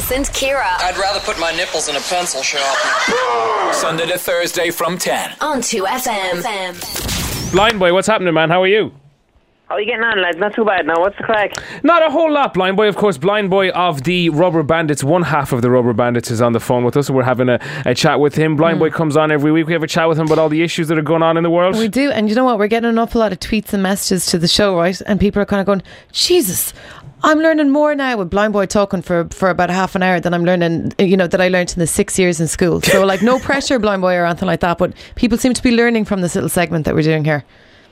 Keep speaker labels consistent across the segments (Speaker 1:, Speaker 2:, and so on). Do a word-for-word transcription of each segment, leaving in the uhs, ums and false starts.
Speaker 1: Chris and Kira.
Speaker 2: I'd rather put my nipples in a pencil sharpener.
Speaker 3: Sunday to Thursday from ten.
Speaker 1: On two F M.
Speaker 4: Blind Boy, what's happening, man? How are you?
Speaker 5: How are you getting on, lads? Not too bad now. What's the crack?
Speaker 4: Not a whole lot, Blind Boy. Of course, Blind Boy of the Rubber Bandits, one half of the Rubber Bandits, is on the phone with us. We're having a, a chat with him. Blind mm. Boy comes on every week. We have a chat with him about all the issues that are going on in the world.
Speaker 6: We do, and you know what? We're getting an awful lot of tweets and messages to the show, right? And people are kind of going, Jesus, I'm learning more now with Blind Boy talking for, for about half an hour than I'm learning, you know, that I learned in the six years in school. So, like, no pressure, Blind Boy, or anything like that. But people seem to be learning from this little segment that we're doing here.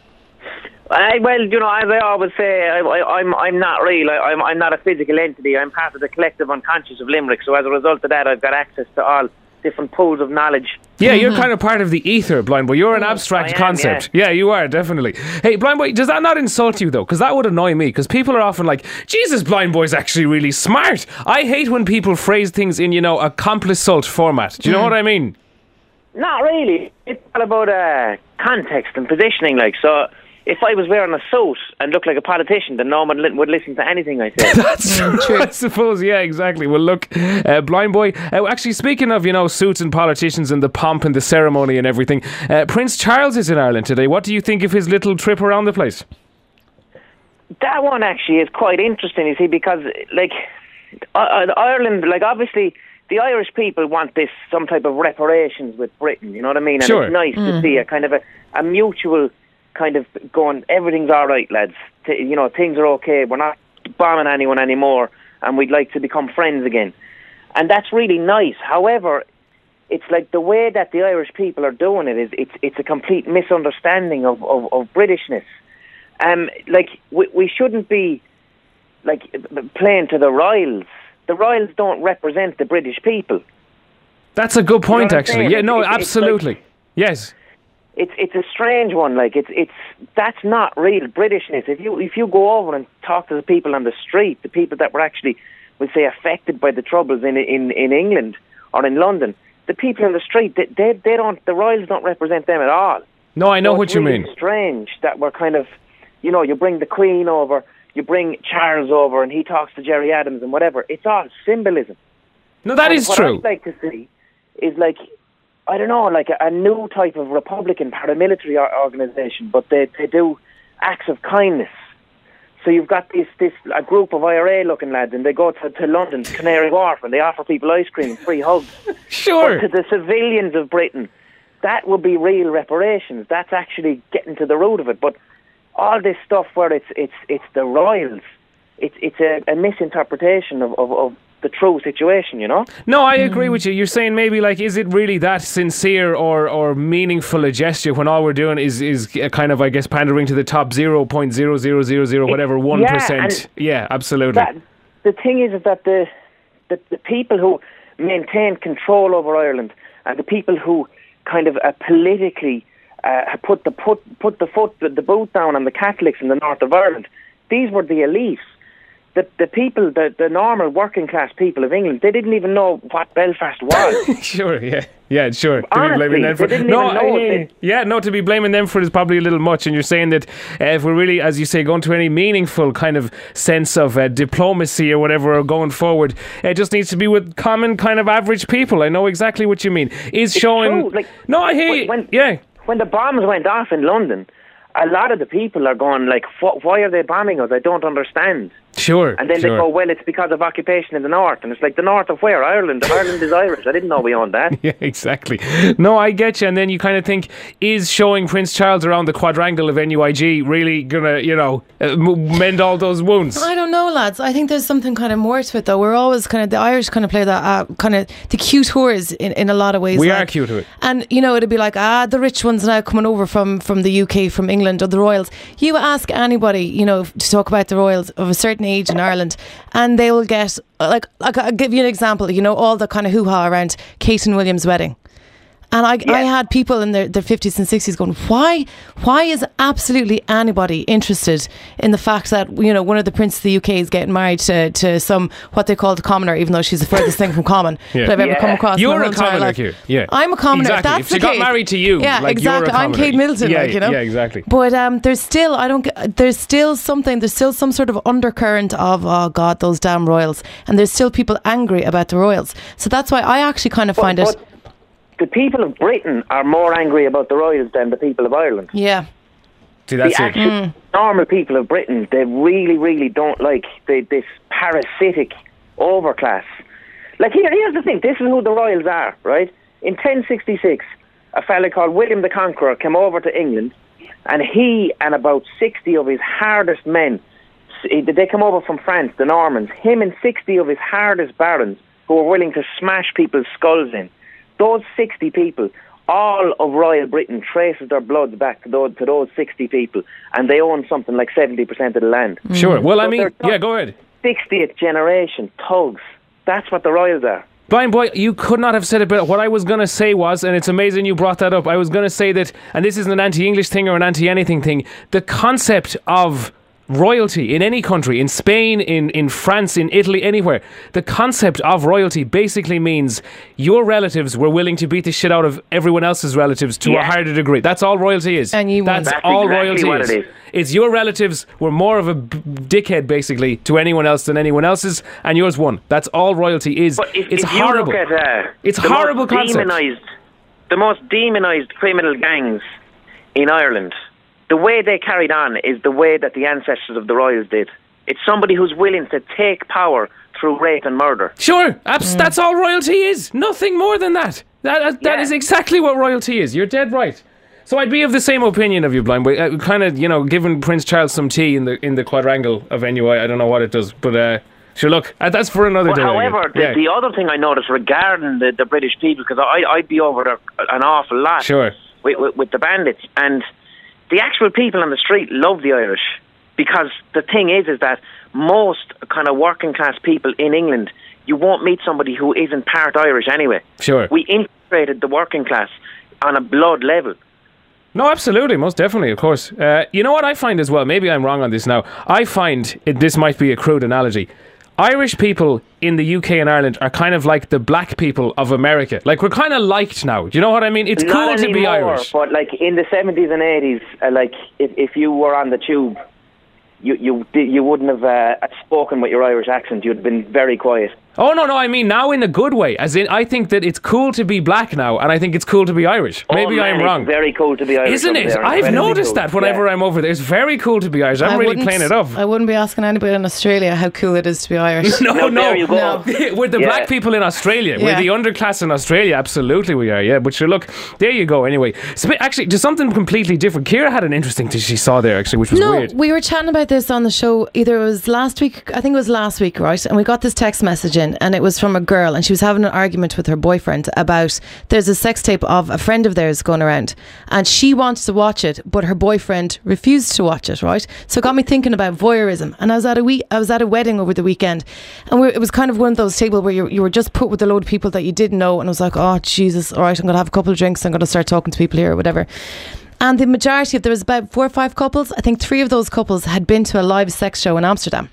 Speaker 5: I, well, you know, as I always say, I, I, I'm I'm not real. I, I'm I'm not a physical entity. I'm part of the collective unconscious of Limerick. So as a result of that, I've got access to all different pools of knowledge.
Speaker 4: Yeah, you're kind of part of the ether, Blind Boy. You're an abstract
Speaker 5: I am,
Speaker 4: concept.
Speaker 5: Yeah.
Speaker 4: yeah, you are, definitely. Hey, Blind Boy, does that not insult you, though? Because that would annoy me. Because people are often like, Jesus, Blind Boy's actually really smart. I hate when people phrase things in, you know, a complisult format. Do you know mm. what I mean?
Speaker 5: Not really. It's all about uh, context and positioning, like, so... If I was wearing a suit and looked like a politician, then no one would listen to anything I said.
Speaker 4: That's true, I suppose. Yeah, exactly. Well, look, uh, Blind Boy, uh, actually, speaking of, you know, suits and politicians and the pomp and the ceremony and everything, uh, Prince Charles is in Ireland today. What do you think of his little trip around the place?
Speaker 5: That one actually is quite interesting, you see, because, like, uh, Ireland, like, obviously... The Irish people want this, some type of reparations with Britain, you know what I mean? And
Speaker 4: sure.
Speaker 5: It's nice mm. to see a kind of a, a mutual kind of going, everything's all right, lads. T- you know, things are okay. We're not bombing anyone anymore, and we'd like to become friends again. And that's really nice. However, it's like the way that the Irish people are doing it is it's it's a complete misunderstanding of, of, of Britishness. Um, like, we, we shouldn't be, like, playing to the royals. The royals don't represent the British people.
Speaker 4: That's a good point,
Speaker 5: you know
Speaker 4: actually. Yeah, no, it's, absolutely. It's like, yes.
Speaker 5: It's it's a strange one. Like it's it's that's not real Britishness. If you if you go over and talk to the people on the street, the people that were actually, we'll say, affected by the troubles in in, in England or in London, the people on the street, they, they they don't. The royals don't represent them at all.
Speaker 4: No, I know
Speaker 5: so
Speaker 4: what you
Speaker 5: really
Speaker 4: mean.
Speaker 5: Strange that we're kind of, you know, you bring the Queen over. You bring Charles over and he talks to Gerry Adams and whatever. It's all symbolism.
Speaker 4: No, that
Speaker 5: and
Speaker 4: is
Speaker 5: what
Speaker 4: true.
Speaker 5: What I'd like to see is like, I don't know, like a, a new type of Republican paramilitary organisation, but they, they do acts of kindness. So you've got this this a group of I R A-looking lads and they go to, to London, to Canary Wharf, and they offer people ice cream, free hugs.
Speaker 4: Sure.
Speaker 5: But to the civilians of Britain, that would be real reparations. That's actually getting to the root of it. But all this stuff where it's it's it's the royals, it's it's a, a misinterpretation of, of, of the true situation, you know?
Speaker 4: No, I agree mm. with you. You're saying maybe, like, is it really that sincere or, or meaningful a gesture when all we're doing is, is a kind of, I guess, pandering to the top zero point zero zero zero zero whatever one percent?
Speaker 5: Yeah,
Speaker 4: yeah, absolutely.
Speaker 5: That, the thing is, is that the, the the people who maintain control over Ireland and the people who kind of uh, politically Uh, put the put put the foot the, the boot down on the Catholics in the north of Ireland. These were the elites. The the people, the, the normal working class people of England, they didn't even know what Belfast was.
Speaker 4: Sure, yeah, yeah, sure.
Speaker 5: Honestly, them for, they didn't
Speaker 4: no,
Speaker 5: even know
Speaker 4: uh,
Speaker 5: it.
Speaker 4: Yeah, no, to be blaming them for it is probably a little much. And you're saying that uh, if we're really, as you say, going to any meaningful kind of sense of uh, diplomacy or whatever or going forward, it just needs to be with common kind of average people. I know exactly what you mean. Is
Speaker 5: it's
Speaker 4: showing.
Speaker 5: True. Like,
Speaker 4: no, I hear
Speaker 5: when,
Speaker 4: you.
Speaker 5: When,
Speaker 4: yeah.
Speaker 5: When the bombs went off in London, a lot of the people are going like, why are they bombing us? I don't understand.
Speaker 4: Sure.
Speaker 5: And then
Speaker 4: sure.
Speaker 5: they go, well, it's because of occupation in the north. And it's like, the north of where? Ireland. Ireland is Irish. I didn't know we owned that.
Speaker 4: Yeah, exactly. No, I get you. And then you kind of think, is showing Prince Charles around the quadrangle of N U I G really going to, you know, uh, mend all those wounds?
Speaker 6: I don't know, lads. I think there's something kind of more to it, though. We're always kind of, the Irish kind of play that uh, kind of, the cute whores in, in a lot of ways.
Speaker 4: We
Speaker 6: like,
Speaker 4: are cute to it.
Speaker 6: And, you know, it'd be like, ah, the rich ones now coming over from, from the U K, from England, or the royals. You ask anybody, you know, to talk about the royals of a certain age in Ireland, and they will get, like, like I'll give you an example, you know, all the kind of hoo-ha around Kate and William's wedding. And I,
Speaker 5: Yeah.
Speaker 6: I had people in their, their fifties and sixties going, why why is absolutely anybody interested in the fact that, you know, one of the princes of the U K is getting married to, to some, what they call the commoner, even though she's the furthest thing from common
Speaker 4: Yeah.
Speaker 6: that I've ever
Speaker 5: Yeah.
Speaker 6: come across. in
Speaker 4: You're
Speaker 6: my
Speaker 4: a
Speaker 6: whole entire
Speaker 4: commoner,
Speaker 6: life.
Speaker 4: Q. Yeah.
Speaker 6: I'm a commoner.
Speaker 4: Exactly.
Speaker 6: That's
Speaker 4: If she
Speaker 6: the
Speaker 4: got
Speaker 6: case.
Speaker 4: married to you,
Speaker 6: yeah,
Speaker 4: like, you're a
Speaker 6: exactly. I'm
Speaker 4: commoner.
Speaker 6: Kate Middleton,
Speaker 4: Yeah,
Speaker 6: like, you know.
Speaker 4: yeah, exactly.
Speaker 6: But um, there's still, I don't. get- There's still something. There's still some sort of undercurrent of, oh God, those damn royals, and there's still people angry about the royals. So that's why I actually kind of
Speaker 5: But,
Speaker 6: find it.
Speaker 5: but the people of Britain are more angry about the royals than the people of Ireland.
Speaker 6: Yeah.
Speaker 4: See, that's
Speaker 5: the
Speaker 4: it.
Speaker 5: actual normal people of Britain, they really, really don't like the, this parasitic overclass. Like, here, here's the thing. This is who the royals are, right? In ten sixty-six, a fella called William the Conqueror came over to England, and he and about sixty of his hardest men, they come over from France, the Normans, him and sixty of his hardest barons who were willing to smash people's skulls in. Those sixty people, all of Royal Britain traces their bloods back to those, to those sixty people, and they own something like seventy percent of the land.
Speaker 4: Sure. Well, I
Speaker 5: So
Speaker 4: mean,
Speaker 5: they're
Speaker 4: yeah, go ahead.
Speaker 5: sixtieth generation thugs. That's what the royals are.
Speaker 4: Blind boy, you could not have said it better. What I was going to say was, and it's amazing you brought that up, I was going to say that, and this isn't an anti-English thing or an anti-anything thing, the concept of royalty in any country, in Spain, in, in France, in Italy, anywhere, the concept of royalty basically means your relatives were willing to beat the shit out of everyone else's relatives to a
Speaker 5: Yeah.
Speaker 4: harder degree. That's all royalty is.
Speaker 6: And you
Speaker 4: That's
Speaker 6: won.
Speaker 5: That's
Speaker 4: all
Speaker 5: exactly
Speaker 4: royalty
Speaker 5: what
Speaker 4: is.
Speaker 5: it is.
Speaker 4: It's your relatives were more of a b- dickhead, basically, to anyone else than anyone else's, and yours won. That's all royalty is.
Speaker 5: But if,
Speaker 4: it's
Speaker 5: if
Speaker 4: horrible.
Speaker 5: you look at uh,
Speaker 4: It's
Speaker 5: the
Speaker 4: horrible
Speaker 5: most
Speaker 4: concept.
Speaker 5: demonized, the most demonized criminal gangs in Ireland, the way they carried on is the way that the ancestors of the royals did. It's somebody who's willing to take power through rape and murder.
Speaker 4: Sure, abs- that's all royalty is. Nothing more than that. That that, that
Speaker 5: Yeah.
Speaker 4: is exactly what royalty is. You're dead right. So I'd be of the same opinion of you, Blind Boy. Uh, kind of, you know, giving Prince Charles some tea in the in the quadrangle of N U I. I don't know what it does, but uh, sure, look, uh, that's for another
Speaker 5: But
Speaker 4: day.
Speaker 5: however, the,
Speaker 4: yeah.
Speaker 5: the other thing I noticed regarding the, the British people, because I, I'd be over there an awful lot
Speaker 4: Sure.
Speaker 5: with, with, with the bandits, and the actual people on the street love the Irish, because the thing is, is that most kind of working class people in England, you won't meet somebody who isn't part Irish anyway.
Speaker 4: Sure.
Speaker 5: We integrated the working class on a blood level.
Speaker 4: No, absolutely, most definitely, of course. Uh, you know what I find as well? Maybe I'm wrong on this now. I find it, this might be a crude analogy. Irish people in the U K and Ireland are kind of like the black people of America. Like, we're kind of liked now. Do you know what I mean? It's
Speaker 5: Not
Speaker 4: cool to be
Speaker 5: anymore,
Speaker 4: Irish.
Speaker 5: but like in the seventies and eighties, uh, like if, if you were on the tube, you you di- you wouldn't have uh, spoken with your Irish accent. You'd have been very quiet.
Speaker 4: Oh, no, no, I mean now in a good way. As in, I think that it's cool to be black now, and I think it's cool to be Irish. Maybe
Speaker 5: oh, man,
Speaker 4: I'm
Speaker 5: it's
Speaker 4: wrong.
Speaker 5: very cool to be Irish.
Speaker 4: Isn't
Speaker 5: over
Speaker 4: it?
Speaker 5: there.
Speaker 4: I've
Speaker 5: Very
Speaker 4: noticed
Speaker 5: cool.
Speaker 4: that whenever
Speaker 5: Yeah.
Speaker 4: I'm over there. It's very cool to be Irish. I'm
Speaker 6: I
Speaker 4: really
Speaker 6: wouldn't-
Speaker 4: playing it up.
Speaker 6: I wouldn't be asking anybody in Australia how cool it is to be Irish.
Speaker 4: No,
Speaker 5: Now,
Speaker 4: no.
Speaker 5: there you go.
Speaker 6: No.
Speaker 4: We're the
Speaker 5: Yeah.
Speaker 4: black people in Australia. We're
Speaker 6: Yeah.
Speaker 4: the underclass in Australia. Absolutely, we are. Yeah, but sure, look, there you go. Anyway, Sp- actually, to something completely different. Kira had an interesting thing she saw there, actually, which was
Speaker 6: No,
Speaker 4: weird.
Speaker 6: we were chatting about this on the show. Either it was last week, I think it was last week, right? And we got this text message in, and it was from a girl, and she was having an argument with her boyfriend about there's a sex tape of a friend of theirs going around, and she wanted to watch it, but her boyfriend refused to watch it, right? So it got me thinking about voyeurism. And I was at a we- I was at a wedding over the weekend, and we it was kind of one of those tables where you you were just put with a load of people that you didn't know, and I was like, oh Jesus, all right, I'm gonna have a couple of drinks, I'm gonna start talking to people here or whatever. And the majority of there was about four or five couples. I think three of those couples had been to a live sex show in Amsterdam.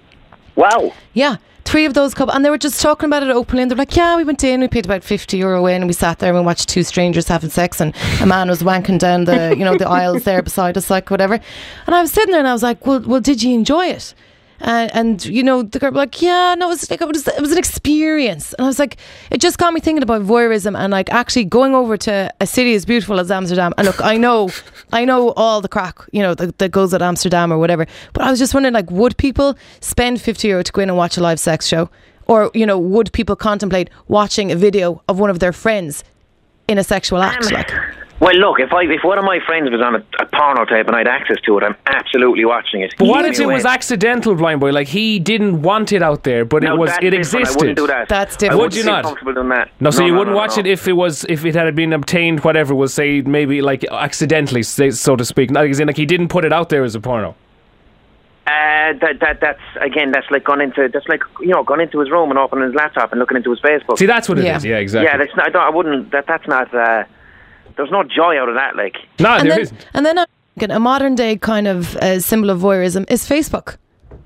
Speaker 5: Wow.
Speaker 6: Yeah, three of those couples, and they were just talking about it openly. And they're like, "Yeah, we went in, we paid about fifty euro in, and we sat there and we watched two strangers having sex, and a man was wanking down the, you know, the aisles there beside us, like whatever." And I was sitting there and I was like, "Well, well, did you enjoy it?" Uh, and you know, the girl was like, "Yeah, no, it was like it was, it was an experience." And I was like, it just got me thinking about voyeurism and like actually going over to a city as beautiful as Amsterdam. And look, I know, I know all the crack, you know, that, that goes at Amsterdam or whatever. But I was just wondering, like, would people spend fifty euro to go in and watch a live sex show, or you know, would people contemplate watching a video of one of their friends in a sexual act? Like,
Speaker 5: Well, look, if I if one of my friends was on a, a porno tape and I had access to it, I'm absolutely watching it.
Speaker 4: But what if it
Speaker 5: Anyway.
Speaker 4: was accidental, Blind Boy? Like, he didn't want it out there, but
Speaker 5: No,
Speaker 4: it was
Speaker 5: that's
Speaker 4: it
Speaker 5: different.
Speaker 4: existed.
Speaker 5: I wouldn't do that.
Speaker 6: That's
Speaker 5: I
Speaker 6: different.
Speaker 5: wouldn't
Speaker 4: Would you
Speaker 5: feel
Speaker 4: not?
Speaker 5: comfortable doing that.
Speaker 4: No, so you
Speaker 5: no,
Speaker 4: wouldn't
Speaker 5: no,
Speaker 4: watch
Speaker 5: no.
Speaker 4: it if it was if it had been obtained, whatever, was say maybe like accidentally, say, so to speak. Like, as in, like he didn't put it out there as a porno.
Speaker 5: Uh, that that that's again. That's like gone into. That's like you know, gone into his room and opening his laptop and looking into his Facebook.
Speaker 4: See, that's what it
Speaker 6: Yeah.
Speaker 4: is. Yeah, exactly.
Speaker 5: Yeah, that's not. I, don't, I wouldn't. That that's not. Uh, there's no joy out of that. Like,
Speaker 4: no,
Speaker 6: And
Speaker 4: there
Speaker 6: then,
Speaker 4: isn't.
Speaker 6: and then I'm thinking a modern day kind of uh, symbol of voyeurism is Facebook.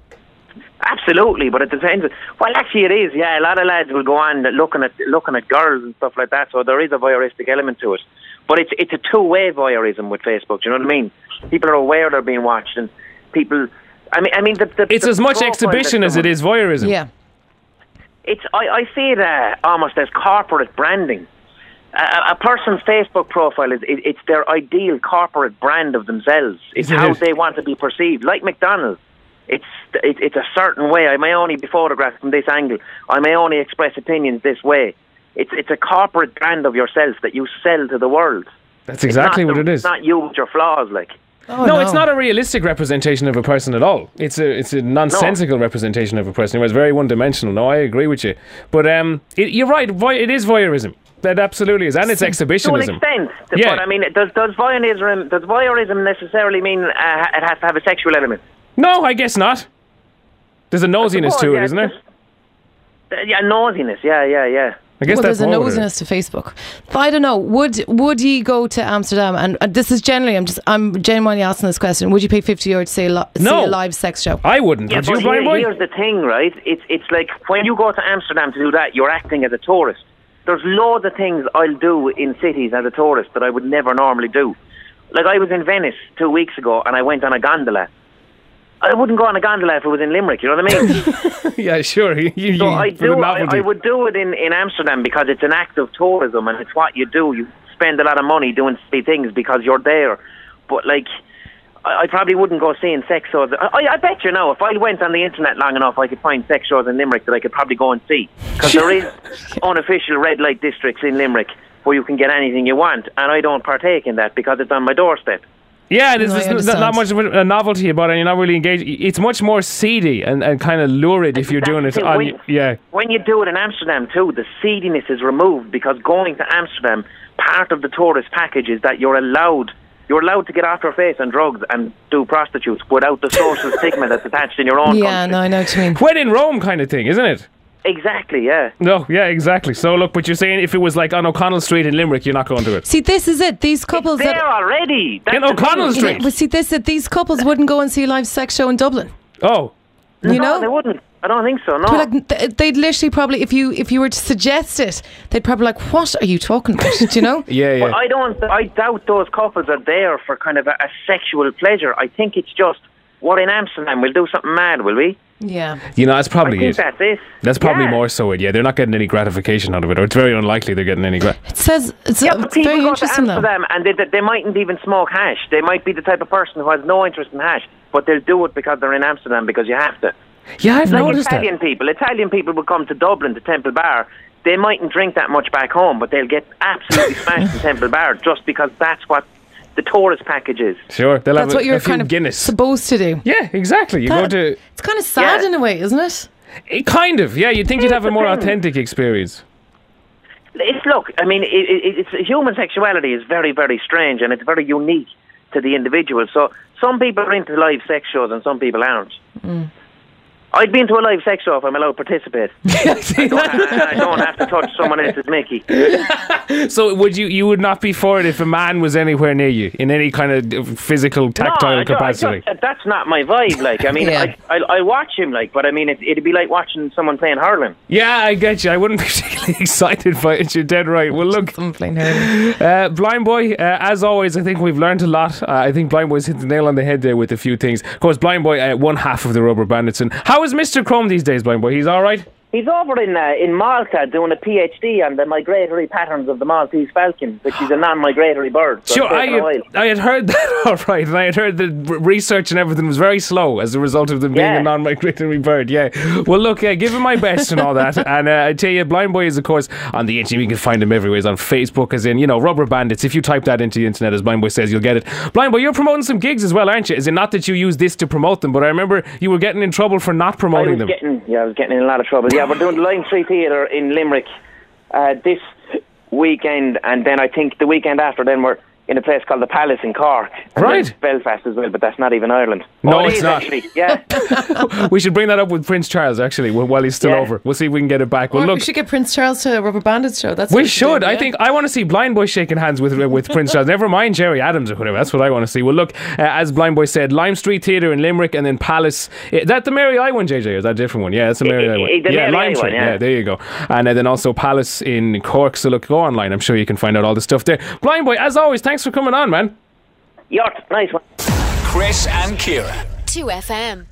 Speaker 5: absolutely. But it depends. Well, actually, it is. Yeah, a lot of lads will go on looking at looking at girls and stuff like that. So there is a voyeuristic element to it. But it's it's a two way voyeurism with Facebook. Do you know what I mean? People are aware they're being watched, and people. I mean, I mean, the, the,
Speaker 4: It's
Speaker 5: the
Speaker 4: as much
Speaker 5: profile
Speaker 4: exhibition
Speaker 5: that
Speaker 4: as it
Speaker 5: someone-
Speaker 4: is voyeurism.
Speaker 6: Yeah.
Speaker 5: It's I, I see it uh, almost as corporate branding. A, a person's Facebook profile is it, it's their ideal corporate brand of themselves. It's
Speaker 4: Isn't
Speaker 5: how
Speaker 4: it?
Speaker 5: they want to be perceived. Like McDonald's, it's it, it's a certain way. I may only be photographed from this angle. I may only express opinions this way. It's it's a corporate brand of yourself that you sell to the world.
Speaker 4: That's exactly
Speaker 5: It's not
Speaker 4: what
Speaker 5: the-
Speaker 4: it
Speaker 5: It's
Speaker 4: is.
Speaker 5: not you with your flaws, like.
Speaker 6: Oh,
Speaker 4: no, it's not a realistic representation of a person at all. It's a it's a nonsensical representation of a person. It was very one-dimensional. No, I agree with you. But um, it, you're right. Voy- it is voyeurism. That absolutely is, and it's
Speaker 5: To an
Speaker 4: exhibitionism.
Speaker 5: extent,
Speaker 4: Yeah.
Speaker 5: but I mean, does does voyeurism does voyeurism necessarily mean uh, it has to have a sexual element?
Speaker 4: No, I guess not. There's a nosiness
Speaker 5: suppose,
Speaker 4: to it,
Speaker 5: yeah,
Speaker 4: isn't there?
Speaker 5: just- Uh, yeah, nosiness. Yeah, yeah, yeah.
Speaker 4: I guess
Speaker 6: Well,
Speaker 4: that's
Speaker 6: there's a
Speaker 4: more what it is.
Speaker 6: nosiness to Facebook. But I don't know. Would would you go to Amsterdam? And uh, this is generally, I'm just, I'm genuinely asking this question. Would you pay fifty euro to see a, li- see
Speaker 4: No.
Speaker 6: a live sex show?
Speaker 4: I wouldn't.
Speaker 5: Yeah,
Speaker 4: Would
Speaker 5: but
Speaker 4: you,
Speaker 5: here-
Speaker 4: blind boy?
Speaker 5: here's the thing, right? It's it's like when you go to Amsterdam to do that, you're acting as a tourist. There's loads of things I'll do in cities as a tourist that I would never normally do. Like I was in Venice two weeks ago and I went on a gondola. I wouldn't go on a gondola if it was in Limerick, you know what I mean?
Speaker 4: Yeah, sure. You, you,
Speaker 5: So I
Speaker 4: for the
Speaker 5: do. I,
Speaker 4: novelty.
Speaker 5: I would do it in, in Amsterdam because it's an act of tourism and it's what you do. You spend a lot of money doing silly things because you're there. But like, I, I probably wouldn't go seeing sex shows. I, I, I bet you now, if I went on the internet long enough, I could find sex shows in Limerick that I could probably go and see. Because there is unofficial red light districts in Limerick where you can get anything you want, and I don't partake in that because it's on my doorstep.
Speaker 4: Yeah, there's
Speaker 6: No, I
Speaker 4: there's not, not much
Speaker 6: understand.
Speaker 4: of a novelty about it. You're not really engaged. It's much more seedy and, and kind of lurid if you're doing it
Speaker 5: That's the
Speaker 4: on.
Speaker 5: thing.
Speaker 4: Yeah,
Speaker 5: When you do it in Amsterdam too, the seediness is removed because going to Amsterdam, part of the tourist package is that you're allowed you're allowed to get off your face on drugs and do prostitutes without the social stigma that's attached in your own
Speaker 6: Yeah,
Speaker 5: country.
Speaker 6: no, I know what you mean.
Speaker 4: when in Rome kind of thing, isn't it?
Speaker 5: Exactly, yeah.
Speaker 4: No, yeah, exactly. So look, but you're saying if it was like on O'Connell Street in Limerick, you're not going to it.
Speaker 6: See, this is it. These couples
Speaker 5: There
Speaker 6: that.
Speaker 5: already. That's
Speaker 4: In
Speaker 5: the
Speaker 4: O'Connell
Speaker 5: thing.
Speaker 4: Street.
Speaker 6: Yeah, but see, this that these couples wouldn't go and see a live sex show in Dublin.
Speaker 4: Oh,
Speaker 6: You
Speaker 5: no,
Speaker 6: know,
Speaker 5: they wouldn't. I don't think so. No.
Speaker 6: But like th- they'd literally probably, if you if you were to suggest it, they'd probably like, "What are you talking about?" Do you know?
Speaker 4: yeah, yeah.
Speaker 5: But I don't. I doubt those couples are there for kind of a, a sexual pleasure. I think it's just we're in Amsterdam. We'll do something mad, will we?
Speaker 6: Yeah.
Speaker 4: You know, that's
Speaker 5: I
Speaker 4: probably
Speaker 5: think
Speaker 4: it.
Speaker 5: that's it.
Speaker 4: That's probably
Speaker 5: Yeah.
Speaker 4: more so it. Yeah, they're not getting any gratification out of it, or it's very unlikely they're getting any. Gra-
Speaker 6: It says it's,
Speaker 5: Yeah,
Speaker 6: uh,
Speaker 5: but
Speaker 6: it's
Speaker 5: people
Speaker 6: very
Speaker 5: go to
Speaker 6: interesting though.
Speaker 5: Amsterdam and they, they mightn't even smoke hash. They might be the type of person who has no interest in hash, but they'll do it because they're in Amsterdam because you have to.
Speaker 4: yeah, I've
Speaker 5: Like
Speaker 4: noticed
Speaker 5: Italian
Speaker 4: that.
Speaker 5: people. Italian people will come to Dublin to Temple Bar. They mightn't drink that much back home, but they'll get absolutely smashed in Temple Bar just because that's what the tourist package is.
Speaker 4: Sure, they'll
Speaker 6: That's
Speaker 4: have a,
Speaker 6: what you're
Speaker 4: a few
Speaker 6: kind of
Speaker 4: Guinness.
Speaker 6: supposed to do.
Speaker 4: Yeah, exactly. You
Speaker 6: That-
Speaker 4: go to
Speaker 6: It's kind of sad
Speaker 5: Yeah.
Speaker 6: in a way, isn't it?
Speaker 4: it, kind of. Yeah, you'd think you'd
Speaker 5: Here's
Speaker 4: have a
Speaker 5: the
Speaker 4: more
Speaker 5: thing.
Speaker 4: authentic experience.
Speaker 5: It's look. I mean, it, it, it's human sexuality is very, very strange, and it's very unique to the individual. So some people are into live sex shows, and some people aren't.
Speaker 6: Mm.
Speaker 5: I'd be into a live sex show if I'm allowed to participate. I, don't have, I don't have to touch someone else's Mickey.
Speaker 4: So would you? You would not be for it if a man was anywhere near you in any kind of physical, tactile
Speaker 5: no, I don't- I
Speaker 4: capacity.
Speaker 5: just- that's not my vibe. Like, I mean,
Speaker 6: Yeah.
Speaker 5: I, I I watch him, like, but I mean, it, it'd be like watching someone playing hurling.
Speaker 4: Yeah, I get you. I wouldn't be particularly excited by it. You're dead right. Well, look,
Speaker 6: I'm playing hurling.
Speaker 4: uh, Blind Boy, uh, as always, I think we've learned a lot. Uh, I think Blind Boy's hit the nail on the head there with a few things. Of course, Blind Boy, uh, one half of the Rubber Bandits. And how is Mister Crumb these days, Blind Boy? He's all right?
Speaker 5: He's over in uh, in Malta doing a PhD on the migratory patterns of the Maltese falcon, which is a non-migratory bird. So
Speaker 4: Sure,
Speaker 5: it's taken a
Speaker 4: I,
Speaker 5: while.
Speaker 4: I had heard that all right, and I had heard that r- research and everything was very slow as a result of them being
Speaker 5: Yeah.
Speaker 4: a non-migratory bird. Yeah. Well, look, uh, give him my best and all that. And uh, I tell you, Blind Boy is, of course, on the internet. You can find him everywhere. He's on Facebook, as in, you know, Rubber Bandits. If you type that into the internet, as Blind Boy says, you'll get it. Blind Boy, you're promoting some gigs as well, aren't you? Is it not that you use this to promote them, but I remember you were getting in trouble for not
Speaker 5: I
Speaker 4: promoting
Speaker 5: was
Speaker 4: them.
Speaker 5: getting, yeah, I was getting in a lot of trouble. Yeah, we're doing the Line Three Theatre in Limerick uh, this weekend, and then I think the weekend after, then we're in a place called the Palace in Cork, and
Speaker 4: Right.
Speaker 5: then Belfast as well, but that's not even Ireland.
Speaker 4: No,
Speaker 5: Oh, it
Speaker 4: it's
Speaker 5: is,
Speaker 4: not.
Speaker 5: actually. Yeah.
Speaker 4: We should bring that up with Prince Charles, actually, wh- while he's still
Speaker 5: Yeah.
Speaker 4: over. We'll see if we can get it back. Well,
Speaker 6: Or
Speaker 4: look,
Speaker 6: we should get Prince Charles to a Rubber Bandits show. That's
Speaker 4: we
Speaker 6: what
Speaker 4: should.
Speaker 6: do,
Speaker 4: I
Speaker 6: yeah.
Speaker 4: think I want to see Blind Boy shaking hands with with Prince Charles. Never mind Jerry Adams or whatever. That's what I want to see. Well, look, uh, as Blind Boy said, Lime Street Theatre in Limerick, and then Palace. Is that the Mary I one, J J? Or is that a different one? Yeah, that's the Mary
Speaker 5: Eh,
Speaker 4: I one.
Speaker 5: eh, the
Speaker 4: Yeah,
Speaker 5: Mary I
Speaker 4: Lime
Speaker 5: one,
Speaker 4: Street.
Speaker 5: yeah.
Speaker 4: Yeah, there you go. And uh, then also Palace in Cork. So look, go online. I'm sure you can find out all the stuff there. Blind Boy, as always, thanks for coming on, man.
Speaker 5: Yacht, nice one.
Speaker 3: Chris and Kira.
Speaker 1: two F M.